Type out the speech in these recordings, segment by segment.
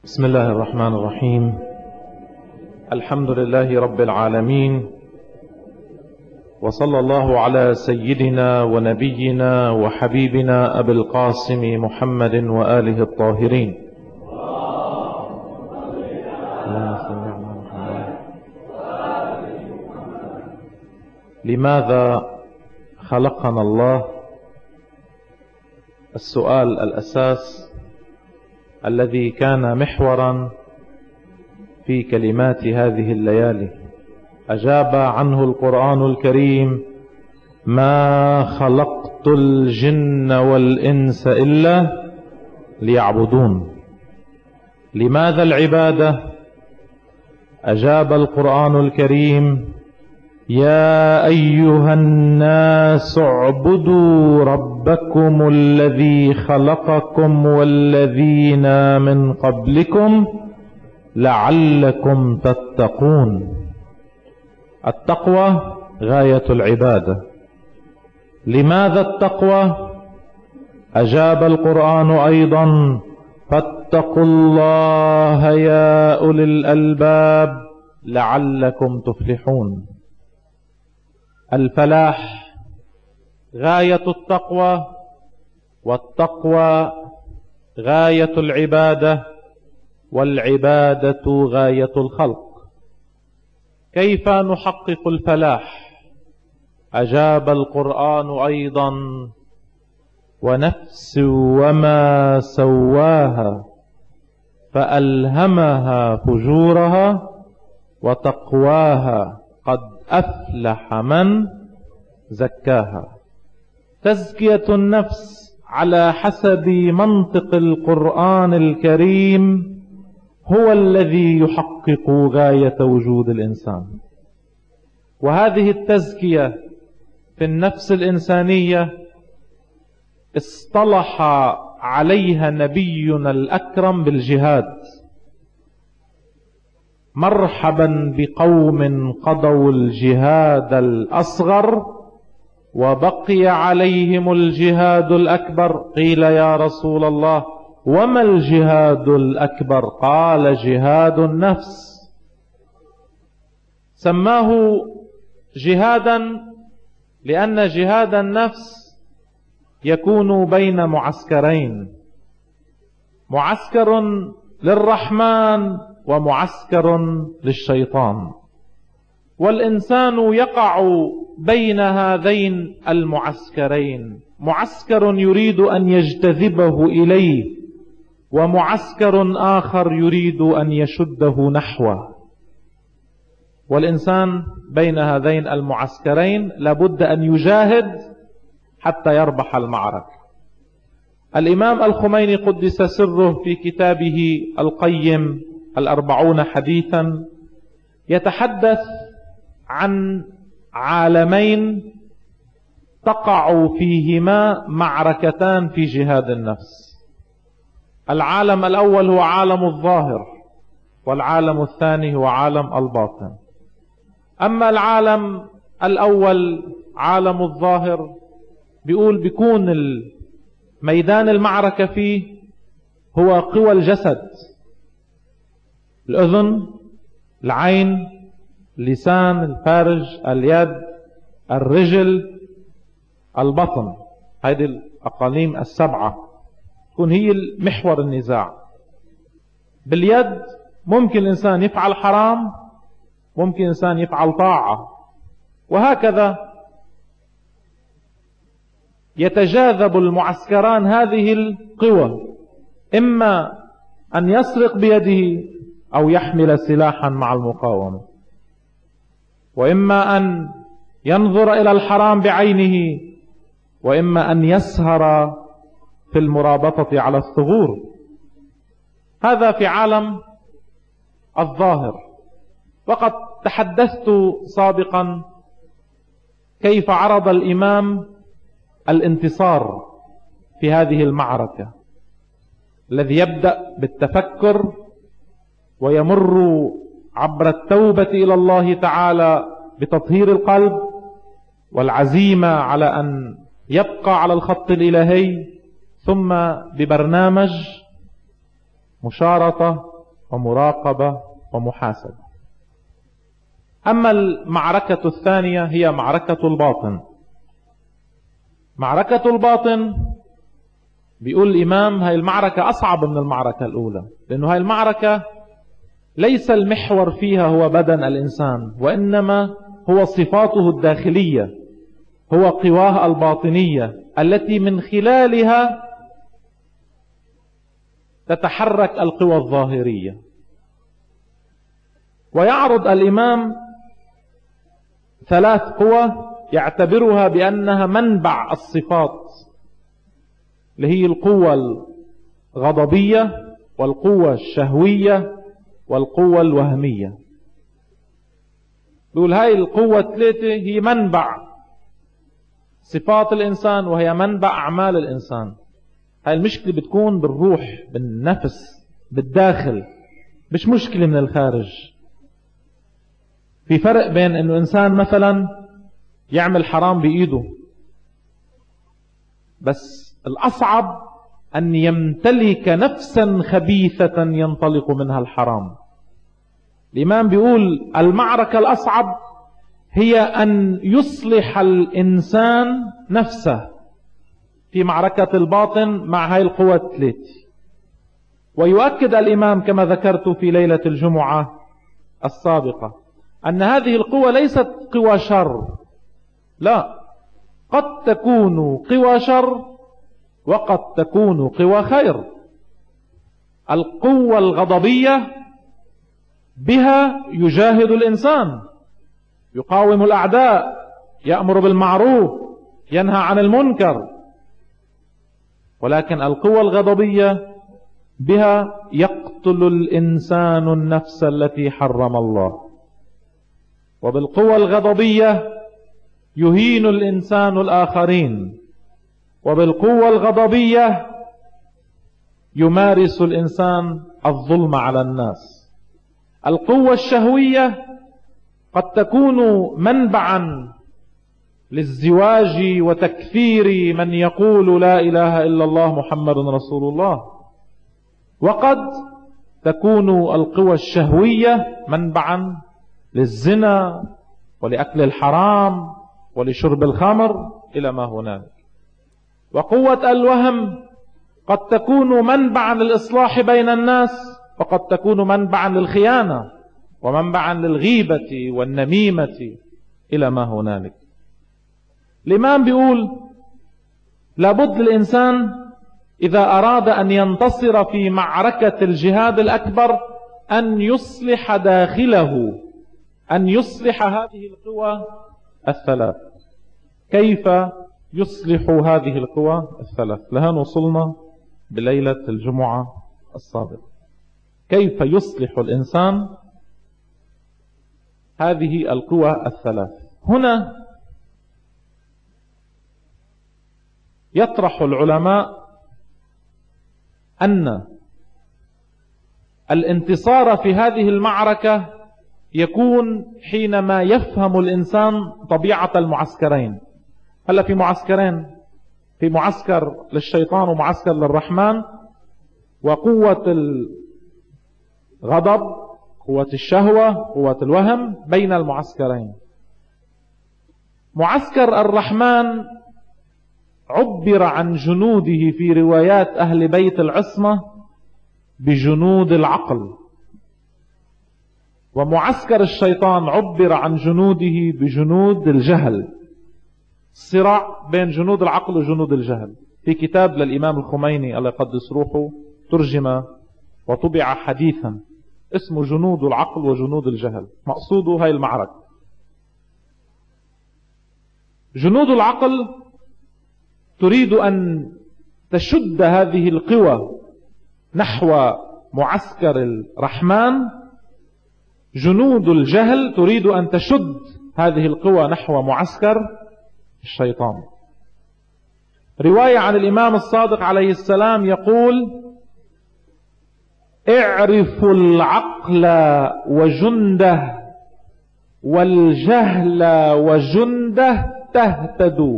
بسم الله الرحمن الرحيم. الحمد لله رب العالمين، وصلى الله على سيدنا ونبينا وحبيبنا أبي القاسم محمد وآله الطاهرين. لماذا خلقنا الله؟ السؤال الأساس الذي كان محورا في كلمات هذه الليالي أجاب عنه القرآن الكريم: ما خلقت الجن والإنس إلا ليعبدون. لماذا العبادة؟ أجاب القرآن الكريم: يا أيها الناس اعبدوا ربكم الذي خلقكم والذين من قبلكم لعلكم تتقون. التقوى غاية العبادة. لماذا التقوى؟ أجاب القرآن أيضا: فاتقوا الله يا أولي الألباب لعلكم تفلحون. الفلاح غاية التقوى، والتقوى غاية العبادة، والعبادة غاية الخلق. كيف نحقق الفلاح؟ أجاب القرآن أيضا: ونفس وما سواها فألهمها فجورها وتقواها قد أفلح من زكاها. تزكية النفس على حسب منطق القرآن الكريم هو الذي يحقق غاية وجود الإنسان. وهذه التزكية في النفس الإنسانية اصطلح عليها نبينا الأكرم بالجهاد. مرحبا بقوم قضوا الجهاد الأصغر وبقي عليهم الجهاد الأكبر. قيل يا رسول الله وما الجهاد الأكبر؟ قال جهاد النفس. سماه جهادا لأن جهاد النفس يكون بين معسكرين: معسكر للرحمن ومعسكر للشيطان. والإنسان يقع بين هذين المعسكرين، معسكر يريد أن يجتذبه إليه، ومعسكر آخر يريد أن يشده نحوه. والإنسان بين هذين المعسكرين لابد أن يجاهد حتى يربح المعركة. الإمام الخميني قدس سره في كتابه القيم 40 حديثا يتحدث عن عالمين تقع فيهما معركتان في جهاد النفس. العالم الأول هو عالم الظاهر، والعالم الثاني هو عالم الباطن. أما العالم الأول عالم الظاهر بيكون ميدان المعركة فيه هو قوى الجسد: الأذن، العين، اللسان، الفارج، اليد، الرجل، البطن. هذه الأقاليم السبعة تكون هي محور النزاع. باليد ممكن الإنسان يفعل حرام، ممكن الإنسان يفعل طاعة، وهكذا يتجاذب المعسكران هذه القوى، إما أن يسرق بيده أو يحمل سلاحا مع المقاومة، وإما أن ينظر إلى الحرام بعينه، وإما أن يسهر في المرابطة على الثغور. هذا في عالم الظاهر. وقد تحدثت سابقا كيف عرض الإمام الانتصار في هذه المعركة، الذي يبدأ بالتفكر ويمر عبر التوبة إلى الله تعالى بتطهير القلب والعزيمة على أن يبقى على الخط الإلهي، ثم ببرنامج مشارطة ومراقبة ومحاسبة. أما المعركة الثانية هي معركة الباطن. معركة الباطن بيقول الإمام هاي المعركة أصعب من المعركة الأولى، لأنه هاي المعركة ليس المحور فيها هو بدن الإنسان، وإنما هو صفاته الداخلية، هو قواه الباطنية التي من خلالها تتحرك القوى الظاهرية. ويعرض الإمام 3 قوى يعتبرها بأنها منبع الصفات، اللي هي القوة الغضبية والقوة الشهوية والقوة الوهمية. يقول هاي القوة 3 هي منبع صفات الإنسان، وهي منبع أعمال الإنسان. هاي المشكلة بتكون بالروح، بالنفس، بالداخل، مش مشكلة من الخارج. في فرق بين انه انسان مثلا يعمل حرام بإيده، بس الأصعب أن يمتلك نفسا خبيثة ينطلق منها الحرام. الإمام بيقول المعركة الأصعب هي أن يصلح الإنسان نفسه في معركة الباطن مع هاي القوة 3. ويؤكد الإمام كما ذكرت في ليلة الجمعة السابقة أن هذه القوة ليست قوى شر، لا، قد تكون قوى شر وقد تكون قوى خير. القوة الغضبية بها يجاهد الإنسان، يقاوم الأعداء، يأمر بالمعروف، ينهى عن المنكر. ولكن القوة الغضبية بها يقتل الإنسان النفس التي حرم الله. وبالقوة الغضبية يهين الإنسان الآخرين، وبالقوة الغضبية يمارس الإنسان الظلم على الناس. القوة الشهوية قد تكون منبعا للزواج وتكفير من يقول لا إله إلا الله محمد رسول الله، وقد تكون القوى الشهوية منبعا للزنا ولأكل الحرام ولشرب الخمر إلى ما هنالك. وقوة الوهم قد تكون منبعا للإصلاح بين الناس، وقد تكون منبعا للخيانة ومنبعا للغيبة والنميمة إلى ما هنالك. الإمام بيقول لابد الإنسان إذا أراد أن ينتصر في معركة الجهاد الأكبر أن يصلح داخله، أن يصلح هذه القوى 3. كيف يصلح هذه القوى 3؟ لها وصلنا بليلة الجمعة السابقة. كيف يصلح الإنسان هذه القوى 3؟ هنا يطرح العلماء أن الانتصار في هذه المعركة يكون حينما يفهم الإنسان طبيعة المعسكرين. هلا في معسكرين، في معسكر للشيطان ومعسكر للرحمن، وقوة الغضب، قوة الشهوة، قوة الوهم بين المعسكرين. معسكر الرحمن عبر عن جنوده في روايات أهل بيت العصمة بجنود العقل، ومعسكر الشيطان عبر عن جنوده بجنود الجهل. صراع بين جنود العقل وجنود الجهل. في كتاب للإمام الخميني الله يقدس روحه ترجم وطبع حديثا اسمه جنود العقل وجنود الجهل. مقصوده هاي المعركة. جنود العقل تريد أن تشد هذه القوى نحو معسكر الرحمن. جنود الجهل تريد أن تشد هذه القوى نحو معسكر الشيطان. رواية عن الإمام الصادق عليه السلام يقول: اعرفوا العقل وجنده والجهل وجنده تهتدوا.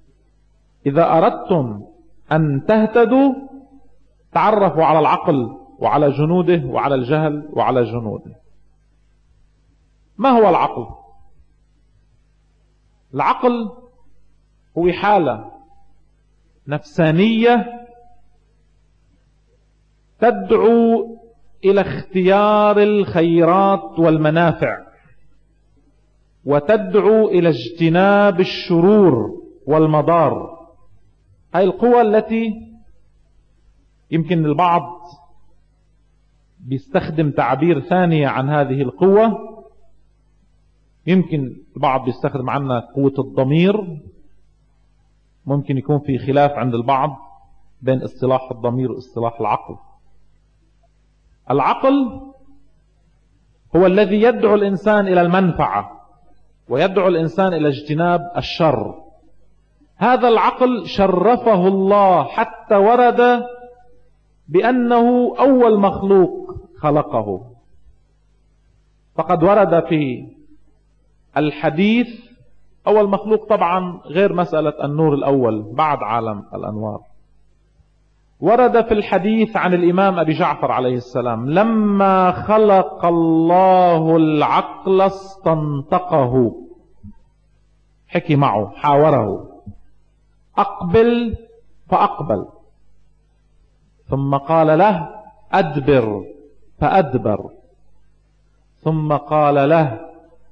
إذا أردتم أن تهتدوا تعرفوا على العقل وعلى جنوده وعلى الجهل وعلى جنوده. ما هو العقل؟ العقل هو حالة نفسانية تدعو إلى اختيار الخيرات والمنافع، وتدعو إلى اجتناب الشرور والمضار. هاي القوة التي يمكن البعض بيستخدم تعبير ثاني عن هذه القوة، يمكن البعض بيستخدم عنها قوة الضمير، ممكن يكون في خلاف عند البعض بين اصطلاح الضمير واصطلاح العقل. العقل هو الذي يدعو الإنسان إلى المنفعة ويدعو الإنسان إلى اجتناب الشر. هذا العقل شرفه الله حتى ورد بأنه أول مخلوق خلقه. فقد ورد في الحديث أول مخلوق طبعا غير مسألة النور الأول بعد عالم الأنوار. ورد في الحديث عن الإمام أبي جعفر عليه السلام لما خلق الله العقل استنطقه، حكي معه، حاوره، أقبل فأقبل، ثم قال له أدبر فأدبر، ثم قال له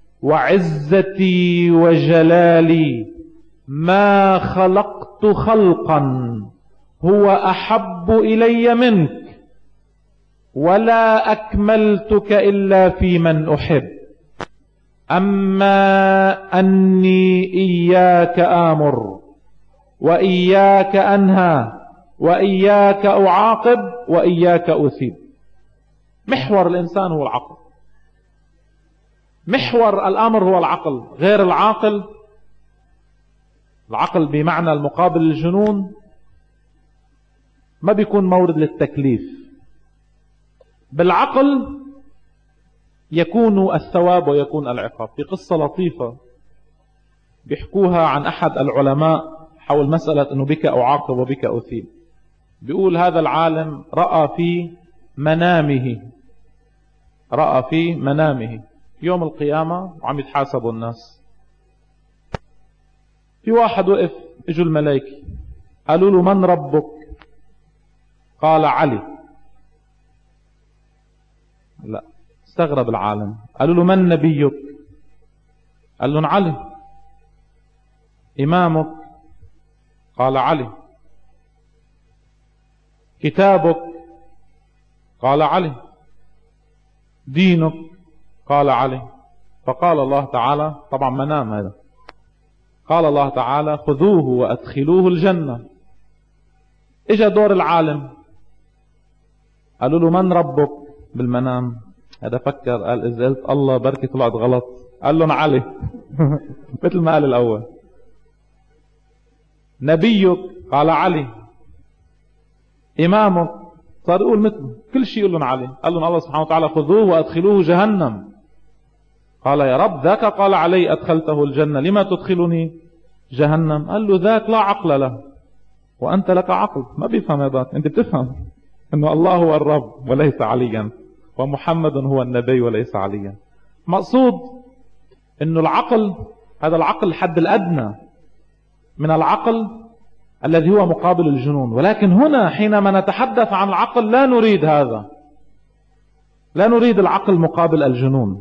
وعزتي وجلالي ما خلقت خلقا هو أحب إلي منك ولا أكملتك إلا في من أحب، أما أني إياك آمر وإياك أنهى وإياك أعاقب وإياك أثيب. محور الإنسان هو العقل، محور الأمر هو العقل. غير العاقل، العقل بمعنى المقابل للجنون، ما بيكون مورد للتكليف. بالعقل يكون الثواب ويكون العقاب. في قصة لطيفة بيحكوها عن أحد العلماء حول مسألة أنه بك أعاقب وبك أثيب. بيقول هذا العالم رأى في منامه يوم القيامة وعم يتحاسبوا الناس. في واحد وقف، اجوا الملائكة قالوا له من ربك؟ قال علي. لا، استغرب العالم. قالوا له من نبيك؟ قال لهم علي. إمامك؟ قال علي. كتابك؟ قال علي. دينك؟ قال علي. فقال الله تعالى، طبعا منام هذا، قال الله تعالى خذوه وأدخلوه الجنة. اجا دور العالم، قالوا له من ربك بالمنام؟ هذا فكر، قال إذا قلت الله بركي طلعت غلط. قال لهم علي مثل ما قال الأول. نبيك؟ قال علي. إمامك؟ صار يقول مثله كل شيء يقول لهم علي. قال لهم الله سبحانه وتعالى خذوه وأدخلوه جهنم. قال يا رب ذاك قال علي أدخلته الجنة لما تدخلني جهنم؟ قال له ذاك لا عقل له وأنت لك عقل. ما بيفهم هذا. أنت بتفهم أنه الله هو الرب وليس عليا، ومحمد هو النبي وليس عليا. مقصود أنه العقل، هذا العقل الحد الأدنى من العقل الذي هو مقابل الجنون. ولكن هنا حينما نتحدث عن العقل لا نريد هذا، لا نريد العقل مقابل الجنون،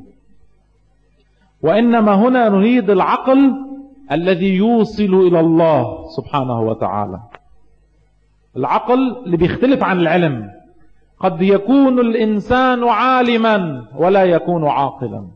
وإنما هنا نريد العقل الذي يوصل إلى الله سبحانه وتعالى. العقل اللي بيختلف عن العلم. قد يكون الإنسان عالما ولا يكون عاقلا.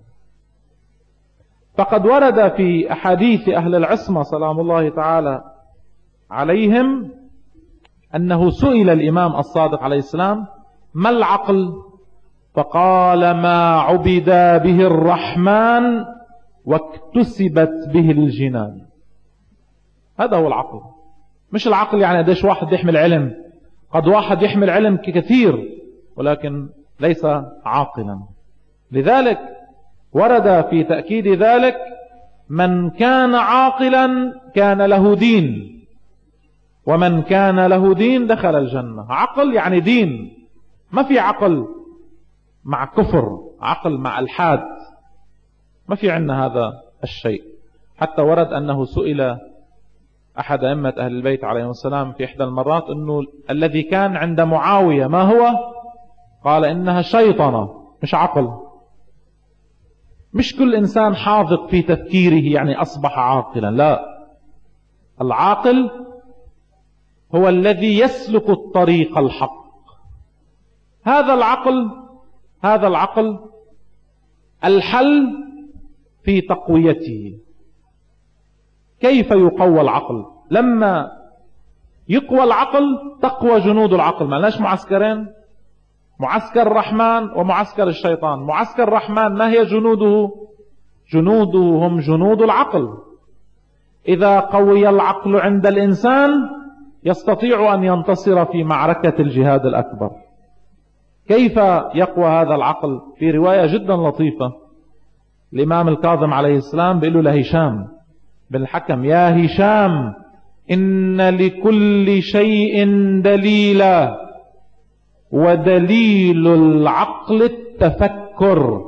فقد ورد في أحاديث أهل العصمة سلام الله تعالى عليهم أنه سئل الإمام الصادق عليه السلام ما العقل؟ فقال ما عبد به الرحمن واكتسبت به الجنان. هذا هو العقل. مش العقل يعني قديش واحد يحمل علم. قد واحد يحمل علم كثير ولكن ليس عاقلا. لذلك ورد في تأكيد ذلك من كان عاقلا كان له دين، ومن كان له دين دخل الجنة. عقل يعني دين. ما في عقل مع كفر، عقل مع الحاد، ما في عندنا هذا الشيء. حتى ورد أنه سئل أحد أئمة أهل البيت عليهم السلام في إحدى المرات أنه الذي كان عند معاوية ما هو؟ قال إنها شيطنة مش عقل. مش كل إنسان حاذق في تفكيره يعني أصبح عاقلا، لا. العاقل هو الذي يسلك الطريق الحق. هذا العقل الحل في تقويته. كيف يقوى العقل؟ لما يقوى العقل تقوى جنود العقل. ما لناش معسكرين، معسكر الرحمن ومعسكر الشيطان. معسكر الرحمن ما هي جنوده؟ جنوده هم جنود العقل. إذا قوي العقل عند الإنسان يستطيع أن ينتصر في معركة الجهاد الأكبر. كيف يقوى هذا العقل؟ في رواية جدا لطيفة، الإمام الكاظم عليه السلام بيقول له هشام بن الحكم: يا هشام إن لكل شيء دليلا، ودليل العقل التفكر.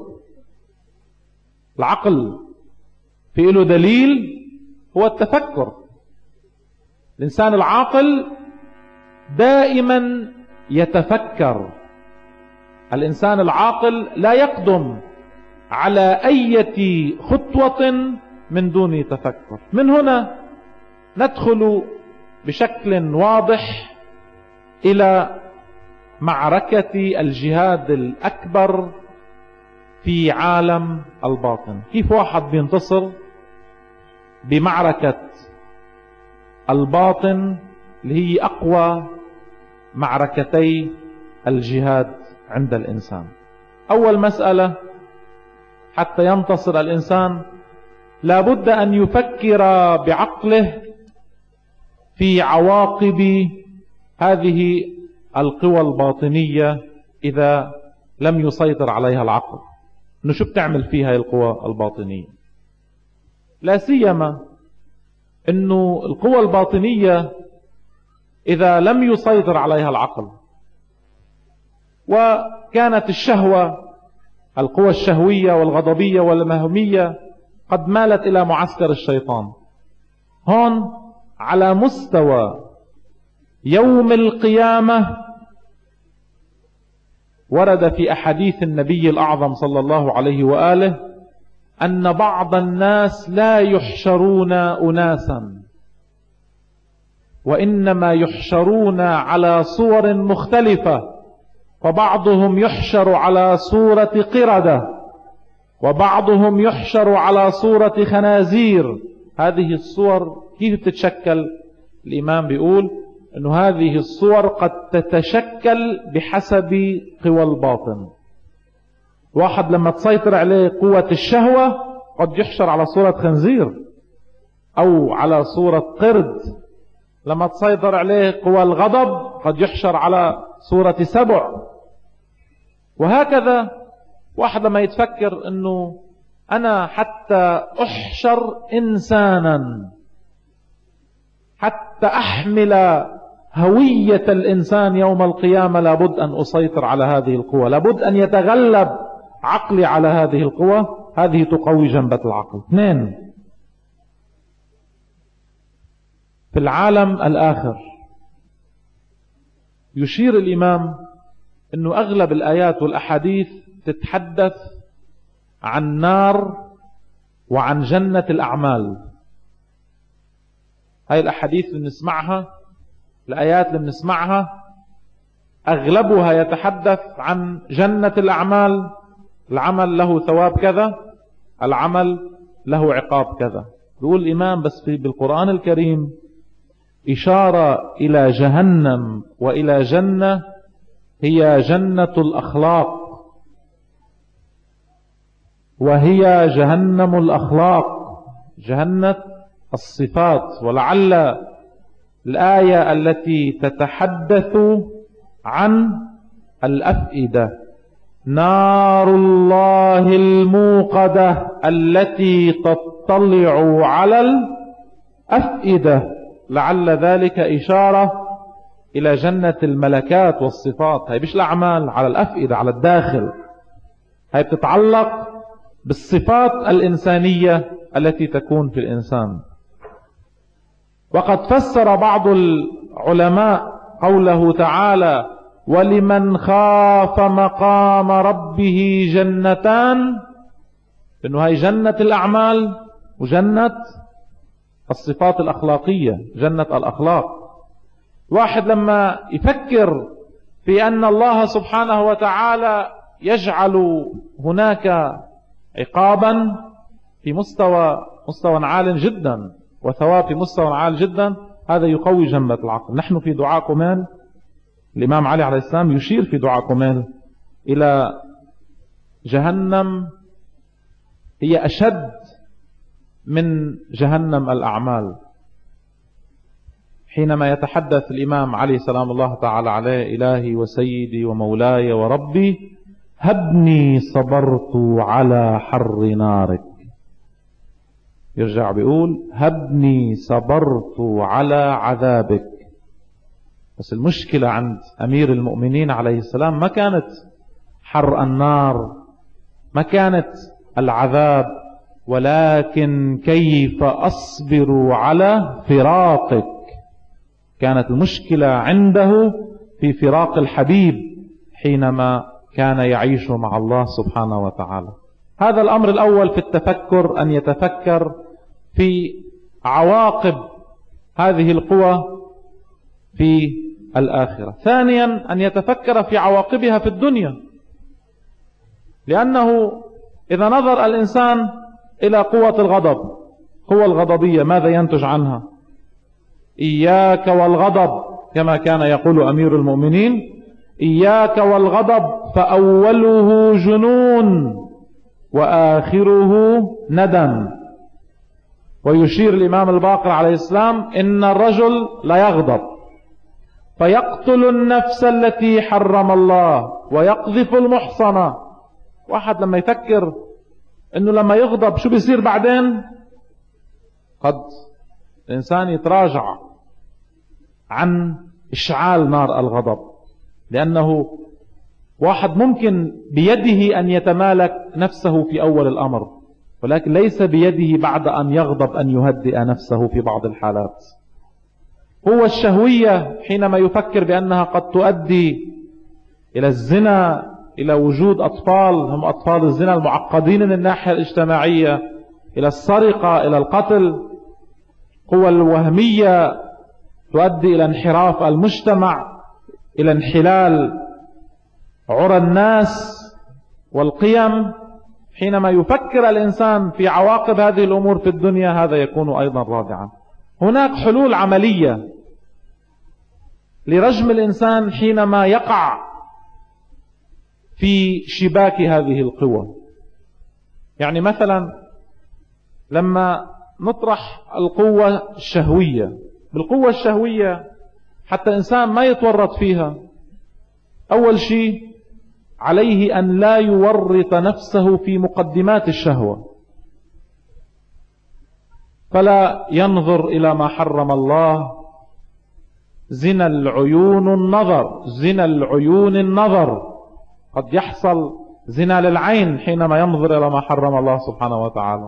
العقل في له دليل هو التفكر. الإنسان العاقل دائما يتفكر. الإنسان العاقل لا يقدم على أي خطوة من دون تفكر. من هنا ندخل بشكل واضح إلى معركة الجهاد الأكبر في عالم الباطن. كيف واحد بينتصر بمعركة الباطن اللي هي أقوى معركتي الجهاد عند الإنسان؟ أول مسألة، حتى ينتصر الإنسان لابد أن يفكر بعقله في عواقب هذه القوى الباطنية إذا لم يسيطر عليها العقل. إنه شو بتعمل فيها القوى الباطنية؟ لا سيما إنه القوى الباطنية إذا لم يسيطر عليها العقل، وكانت الشهوة، القوى الشهوية والغضبية والمهمية قد مالت إلى معسكر الشيطان، هون على مستوى يوم القيامة ورد في أحاديث النبي الأعظم صلى الله عليه وآله أن بعض الناس لا يحشرون أناسا، وإنما يحشرون على صور مختلفة. فبعضهم يحشر على صورة قردة، وبعضهم يحشر على صورة خنازير. هذه الصور كيف تتشكل؟ الإمام بيقول أن هذه الصور قد تتشكل بحسب قوى الباطن. واحد لما تسيطر عليه قوة الشهوة قد يحشر على صورة خنزير أو على صورة قرد. لما تسيطر عليه قوى الغضب قد يحشر على صورة سبع. وهكذا واحد لما يتفكر أنه أنا حتى أحشر إنسانا، حتى أحمل هوية الإنسان يوم القيامة، لابد أن أسيطر على هذه القوة، لابد أن يتغلب عقلي على هذه القوة. هذه تقوي جنبة العقل. 2، في العالم الآخر يشير الإمام أنه أغلب الآيات والأحاديث تتحدث عن نار وعن جنة الأعمال. هاي الأحاديث اللي بنسمعها، الآيات اللي بنسمعها أغلبها يتحدث عن جنة الأعمال. العمل له ثواب كذا، العمل له عقاب كذا. يقول الإمام بس بالقرآن الكريم إشارة إلى جهنم وإلى جنة هي جنة الأخلاق، وهي جهنم الأخلاق، جهنم الصفات. ولعل الآية التي تتحدث عن الأفئدة، نار الله الموقدة التي تطلع على الأفئدة، لعل ذلك إشارة إلى جنة الملكات والصفات. هي مش الأعمال على الأفئدة، على الداخل. هي بتتعلق بالصفات الإنسانية التي تكون في الإنسان. وقد فسر بعض العلماء قوله تعالى: ولمن خاف مقام ربه جنتان، إنه هي جنة الأعمال وجنة الصفات الأخلاقية، جنة الأخلاق. واحد لما يفكر في أن الله سبحانه وتعالى يجعل هناك عقابا في مستوى عال جدا وثواب في مستوى عال جدا، هذا يقوي جنبة العقل. نحن في دعاء كمال الإمام علي عليه السلام يشير في دعاء كمال إلى جهنم هي أشد من جهنم الأعمال، حينما يتحدث الإمام علي سلام الله تعالى عليه: إلهي وسيدي ومولاي وربي، هبني صبرت على حر نارك. يرجع بيقول: هبني صبرت على عذابك. بس المشكلة عند أمير المؤمنين عليه السلام ما كانت حر النار، ما كانت العذاب، ولكن كيف أصبر على فراقك. كانت المشكلة عنده في فراق الحبيب حينما كان يعيش مع الله سبحانه وتعالى. هذا الأمر الأول في التفكر، أن يتفكر في عواقب هذه القوى في الآخرة. ثانيا أن يتفكر في عواقبها في الدنيا، لأنه إذا نظر الإنسان إلى قوة الغضب، قوة الغضبية ماذا ينتج عنها؟ إياك والغضب، كما كان يقول أمير المؤمنين: إياك والغضب فأوله جنون وآخره ندم. ويشير الإمام الباقر عليه السلام: إن الرجل لا يغضب فيقتل النفس التي حرم الله ويقذف المحصنة. واحد لما يفكر إنه لما يغضب شو بيصير بعدين، قد الإنسان يتراجع عن إشعال نار الغضب، لأنه واحد ممكن بيده أن يتمالك نفسه في أول الأمر، ولكن ليس بيده بعد أن يغضب أن يهدئ نفسه في بعض الحالات. هو الشهوية حينما يفكر بأنها قد تؤدي إلى الزنا، إلى وجود أطفال هم أطفال الزنا المعقدين من الناحية الاجتماعية، إلى السرقة، إلى القتل. قوى الوهمية تؤدي إلى انحراف المجتمع، إلى انحلال عرى الناس والقيم. حينما يفكر الإنسان في عواقب هذه الأمور في الدنيا، هذا يكون أيضا رادعا. هناك حلول عملية لرجم الإنسان حينما يقع في شباك هذه القوى. يعني مثلا لما نطرح القوة الشهوية، بالقوة الشهوية حتى الإنسان ما يتورط فيها، أول شيء عليه أن لا يورط نفسه في مقدمات الشهوة، فلا ينظر إلى ما حرم الله. زنا العيون النظر، زنا العيون النظر. قد يحصل زنا للعين حينما ينظر إلى ما حرم الله سبحانه وتعالى.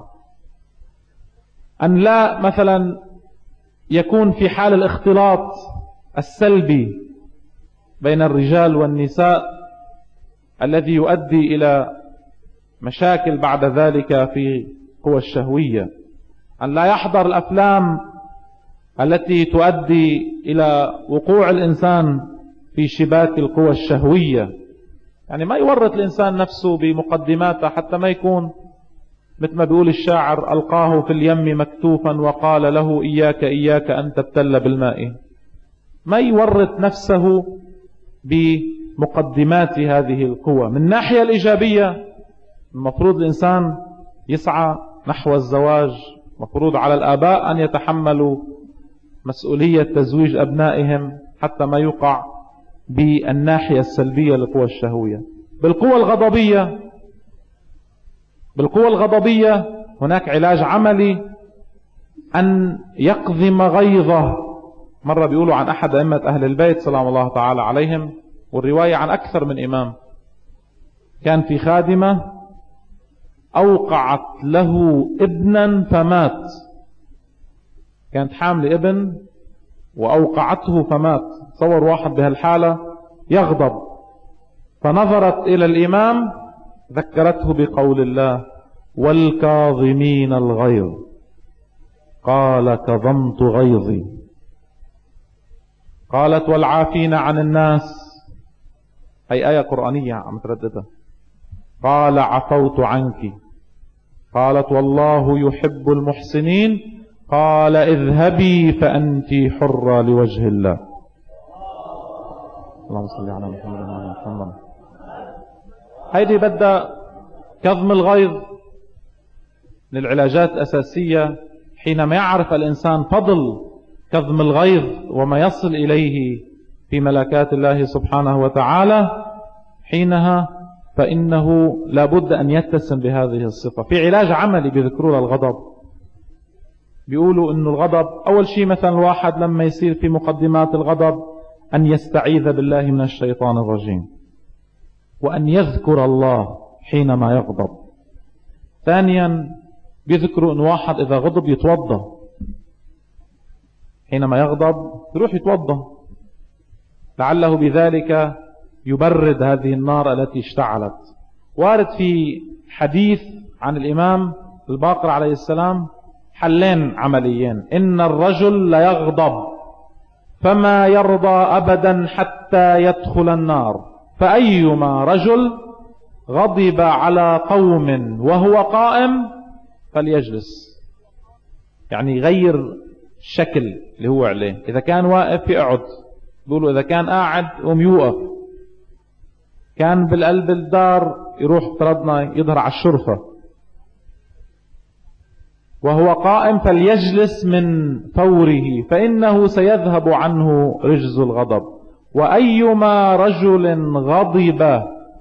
أن لا مثلا يكون في حال الاختلاط السلبي بين الرجال والنساء الذي يؤدي إلى مشاكل بعد ذلك في قوى الشهوية. أن لا يحضر الأفلام التي تؤدي إلى وقوع الإنسان في شباك القوى الشهوية. يعني ما يورط الإنسان نفسه بمقدماته، حتى ما يكون مثل ما بيقول الشاعر: ألقاه في اليم مكتوفا وقال له إياك إياك أن تبتل بالماء. ما يورط نفسه بمقدمات هذه القوى. من الناحية الإيجابية المفروض الإنسان يسعى نحو الزواج. مفروض على الآباء أن يتحملوا مسؤولية تزويج أبنائهم حتى ما يقع بالناحية السلبية للقوى الشهوية. بالقوى الغضبية هناك علاج عملي، أن يقذم غيظه مرة بيقولوا عن أحد أئمة أهل البيت سلام الله تعالى عليهم، والرواية عن أكثر من إمام، كان في خادمة أوقعت له ابنا فمات، كانت حامل ابن وأوقعته فمات. تصور واحد بهالحالة يغضب، فنظرت إلى الإمام ذكرته بقول الله والكاظمين الغيظ، قال كظمت غيظي. قالت والعافين عن الناس، هي آية قرآنية عم ترددها، قال عفوت عنك. قالت والله يحب المحسنين، قال اذهبي فأنت حرة لوجه الله. اللهم صل على محمد وعلى محمد. هيدي بدها كظم الغيظ من العلاجات الأساسية. حينما يعرف الإنسان فضل كظم الغيظ وما يصل إليه في ملكات الله سبحانه وتعالى، حينها فإنه لابد أن يتسم بهذه الصفة. في علاج عملي بذكروا للغضب، بيقولوا إنه الغضب أول شيء مثلا الواحد لما يصير في مقدمات الغضب أن يستعيذ بالله من الشيطان الرجيم، وأن يذكر الله حينما يغضب. ثانيا بيذكروا إن واحد إذا غضب يتوضى، حينما يغضب يروح يتوضى لعله بذلك يبرد هذه النار التي اشتعلت. وارد في حديث عن الإمام الباقر عليه السلام حلين عمليين: إن الرجل ليغضب فما يرضى أبدا حتى يدخل النار، فأيما رجل غضب على قوم وهو قائم فليجلس. يعني يغير الشكل اللي هو عليه، إذا كان واقف يقعد، بيقولوا إذا كان قاعد يقوم يوقف، كان بالقلب الدار يروح افترضنا يظهر على الشرفة، وهو قائم فليجلس من فوره فإنه سيذهب عنه رجز الغضب. وأيما رجل غضب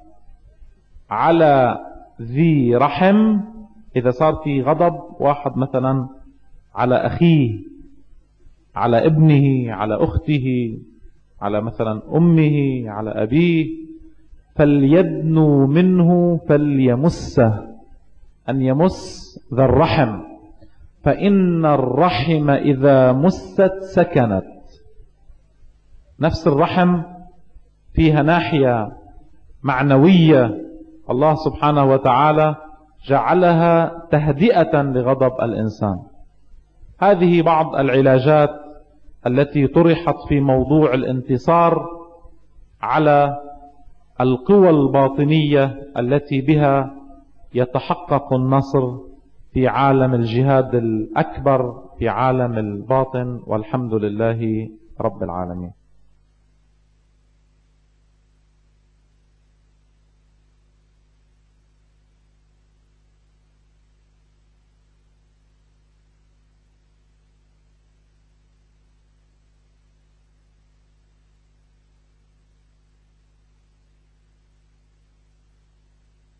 على ذي رحم، إذا صار في غضب واحد مثلا على أخيه، على ابنه، على أخته، على مثلا أمه، على أبيه، فليدنو منه فليمسه، أن يمس ذا الرحم، فإن الرحم إذا مست سكنت. نفس الرحم فيها ناحية معنوية، الله سبحانه وتعالى جعلها تهدئة لغضب الإنسان. هذه بعض العلاجات التي طرحت في موضوع الانتصار على القوى الباطنية التي بها يتحقق النصر في عالم الجهاد الأكبر، في عالم الباطن، والحمد لله رب العالمين.